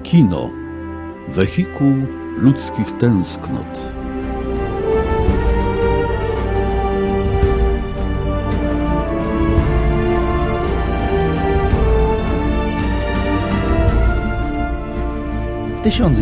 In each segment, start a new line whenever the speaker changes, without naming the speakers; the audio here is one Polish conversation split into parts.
Kino. Wehikuł ludzkich tęsknot.
W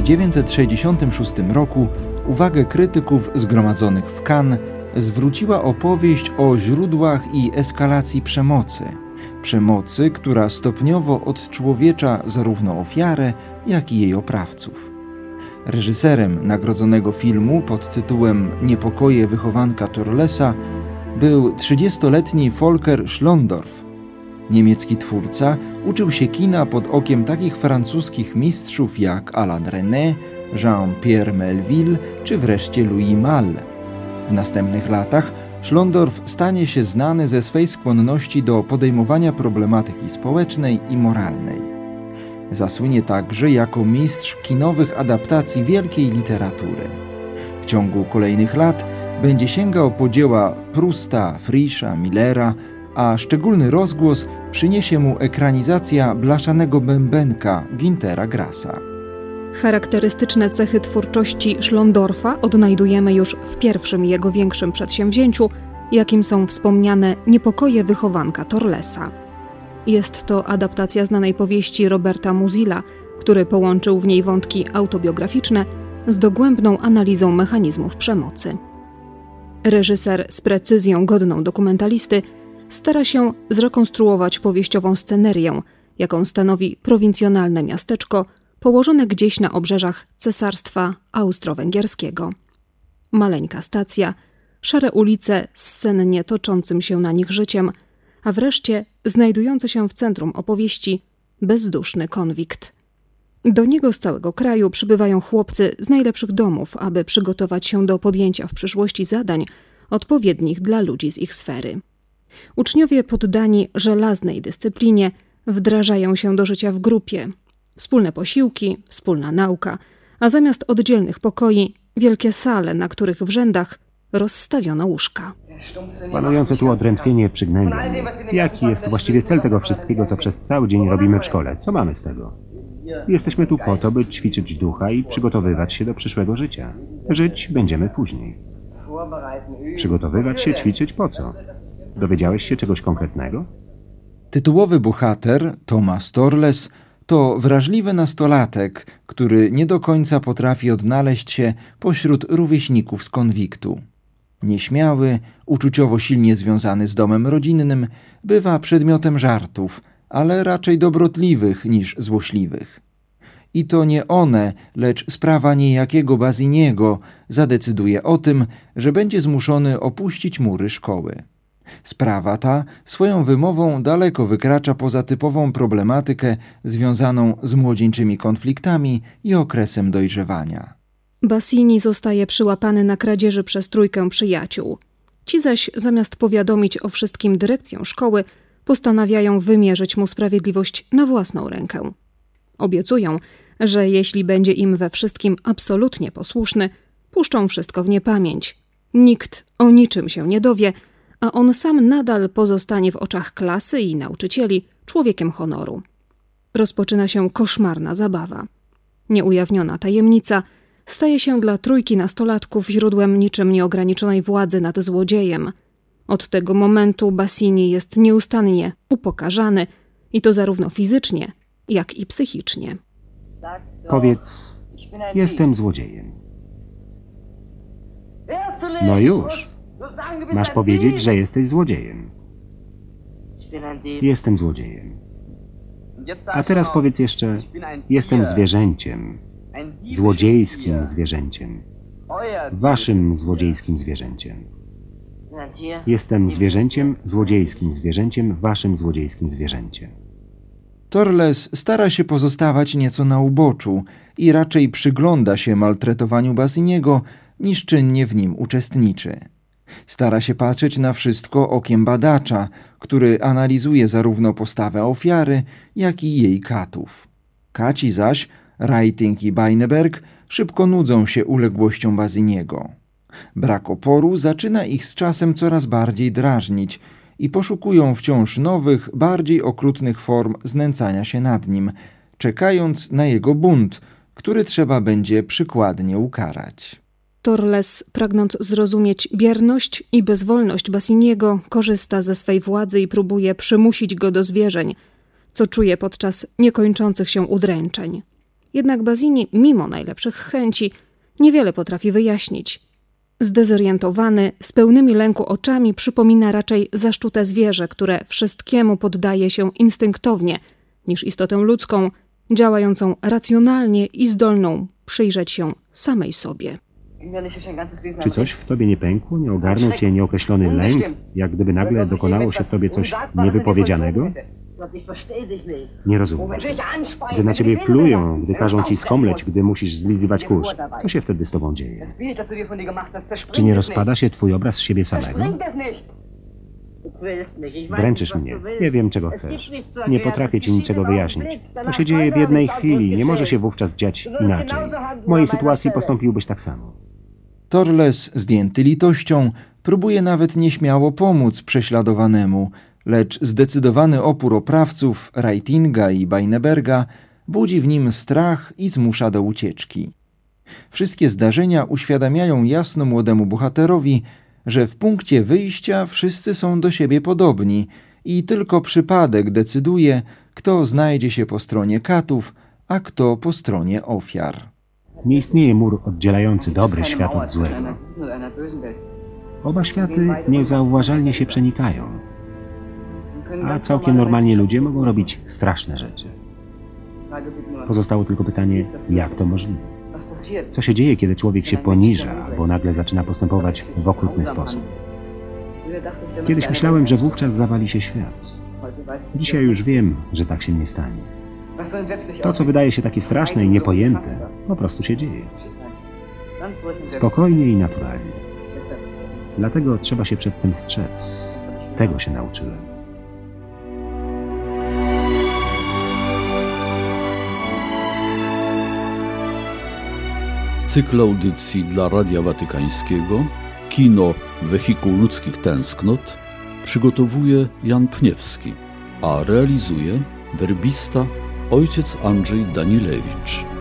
1966 roku uwagę krytyków zgromadzonych w Cannes zwróciła opowieść o źródłach i eskalacji przemocy. Przemocy, która stopniowo odczłowiecza zarówno ofiarę, jak i jej oprawców. Reżyserem nagrodzonego filmu pod tytułem Niepokoje wychowanka Torlesa był 30-letni Volker Schlöndorff. Niemiecki twórca uczył się kina pod okiem takich francuskich mistrzów jak Alain Resnais, Jean-Pierre Melville czy wreszcie Louis Malle. W następnych latach Schlöndorff stanie się znany ze swej skłonności do podejmowania problematyki społecznej i moralnej. Zasłynie także jako mistrz kinowych adaptacji wielkiej literatury. W ciągu kolejnych lat będzie sięgał po dzieła Prousta, Frischa, Millera, a szczególny rozgłos przyniesie mu ekranizacja Blaszanego Bębenka Günthera Grassa.
Charakterystyczne cechy twórczości Schlöndorffa odnajdujemy już w pierwszym jego większym przedsięwzięciu, jakim są wspomniane Niepokoje wychowanka Torlesa. Jest to adaptacja znanej powieści Roberta Musil'a, który połączył w niej wątki autobiograficzne z dogłębną analizą mechanizmów przemocy. Reżyser z precyzją godną dokumentalisty stara się zrekonstruować powieściową scenerię, jaką stanowi prowincjonalne miasteczko położone gdzieś na obrzeżach Cesarstwa Austro-Węgierskiego. Maleńka stacja, szare ulice z sennie toczącym się na nich życiem, a wreszcie znajdujący się w centrum opowieści bezduszny konwikt. Do niego z całego kraju przybywają chłopcy z najlepszych domów, aby przygotować się do podjęcia w przyszłości zadań odpowiednich dla ludzi z ich sfery. Uczniowie poddani żelaznej dyscyplinie wdrażają się do życia w grupie. Wspólne posiłki, wspólna nauka, a zamiast oddzielnych pokoi wielkie sale, na których w rzędach rozstawiono łóżka.
Panujące tu odrętwienie przygnębia mnie. Jaki jest właściwie cel tego wszystkiego, co przez cały dzień robimy w szkole? Co mamy z tego? Jesteśmy tu po to, by ćwiczyć ducha i przygotowywać się do przyszłego życia. Żyć będziemy później. Przygotowywać się, ćwiczyć po co? Dowiedziałeś się czegoś konkretnego?
Tytułowy bohater, Thomas Torles, to wrażliwy nastolatek, który nie do końca potrafi odnaleźć się pośród rówieśników z konwiktu. Nieśmiały, uczuciowo silnie związany z domem rodzinnym, bywa przedmiotem żartów, ale raczej dobrotliwych niż złośliwych. I to nie one, lecz sprawa niejakiego Basiniego zadecyduje o tym, że będzie zmuszony opuścić mury szkoły. Sprawa ta swoją wymową daleko wykracza poza typową problematykę związaną z młodzieńczymi konfliktami i okresem dojrzewania.
Basini zostaje przyłapany na kradzieży przez trójkę przyjaciół. Ci zaś zamiast powiadomić o wszystkim dyrekcję szkoły, postanawiają wymierzyć mu sprawiedliwość na własną rękę. Obiecują, że jeśli będzie im we wszystkim absolutnie posłuszny, puszczą wszystko w niepamięć. Nikt o niczym się nie dowie, a on sam nadal pozostanie w oczach klasy i nauczycieli człowiekiem honoru. Rozpoczyna się koszmarna zabawa. Nieujawniona tajemnica staje się dla trójki nastolatków źródłem niczym nieograniczonej władzy nad złodziejem. Od tego momentu Basini jest nieustannie upokarzany i to zarówno fizycznie, jak i psychicznie.
Powiedz, jestem złodziejem. No już. Masz powiedzieć, że jesteś złodziejem. Jestem złodziejem. A teraz powiedz jeszcze, jestem zwierzęciem. Złodziejskim zwierzęciem. Waszym złodziejskim zwierzęciem. Jestem zwierzęciem, złodziejskim zwierzęciem, waszym złodziejskim zwierzęciem.
Torles stara się pozostawać nieco na uboczu i raczej przygląda się maltretowaniu Basiniego, niż czynnie w nim uczestniczy. Stara się patrzeć na wszystko okiem badacza, który analizuje zarówno postawę ofiary, jak i jej katów. Kaci zaś, Reiting i Beineberg, szybko nudzą się uległością Basiniego. Brak oporu zaczyna ich z czasem coraz bardziej drażnić i poszukują wciąż nowych, bardziej okrutnych form znęcania się nad nim, czekając na jego bunt, który trzeba będzie przykładnie ukarać.
Torles, pragnąc zrozumieć bierność i bezwolność Basiniego, korzysta ze swej władzy i próbuje przymusić go do zwierzeń, co czuje podczas niekończących się udręczeń. Jednak Basini, mimo najlepszych chęci, niewiele potrafi wyjaśnić. Zdezorientowany, z pełnymi lęku oczami przypomina raczej zaszczute zwierzę, które wszystkiemu poddaje się instynktownie, niż istotę ludzką, działającą racjonalnie i zdolną przyjrzeć się samej sobie.
Czy coś w tobie nie pękło? Nie ogarnął cię nieokreślony lęk? Jak gdyby nagle dokonało się w tobie coś niewypowiedzianego? Nie rozumiesz. Gdy na ciebie plują, gdy każą ci skomleć, gdy musisz zlizywać kurz, co się wtedy z tobą dzieje? Czy nie rozpada się twój obraz siebie samego? Dręczysz mnie. Nie wiem, czego chcesz. Nie potrafię ci niczego wyjaśnić. To się dzieje w jednej chwili. Nie może się wówczas dziać inaczej. W mojej sytuacji postąpiłbyś tak samo.
Torles, zdjęty litością, próbuje nawet nieśmiało pomóc prześladowanemu, lecz zdecydowany opór oprawców Reitinga i Beineberga budzi w nim strach i zmusza do ucieczki. Wszystkie zdarzenia uświadamiają jasno młodemu bohaterowi, że w punkcie wyjścia wszyscy są do siebie podobni i tylko przypadek decyduje, kto znajdzie się po stronie katów, a kto po stronie ofiar.
Nie istnieje mur oddzielający dobry świat od złego. Oba światy niezauważalnie się przenikają, a całkiem normalnie ludzie mogą robić straszne rzeczy. Pozostało tylko pytanie, jak to możliwe? Co się dzieje, kiedy człowiek się poniża, albo nagle zaczyna postępować w okrutny sposób? Kiedyś myślałem, że wówczas zawali się świat. Dzisiaj już wiem, że tak się nie stanie. To, co wydaje się takie straszne i niepojęte, po prostu się dzieje. Spokojnie i naturalnie. Dlatego trzeba się przed tym strzec. Tego się nauczyłem.
Cykl audycji dla Radia Watykańskiego Kino Wehikuł Ludzkich Tęsknot przygotowuje Jan Pniewski, a realizuje werbista ojciec Andrzej Danilewicz.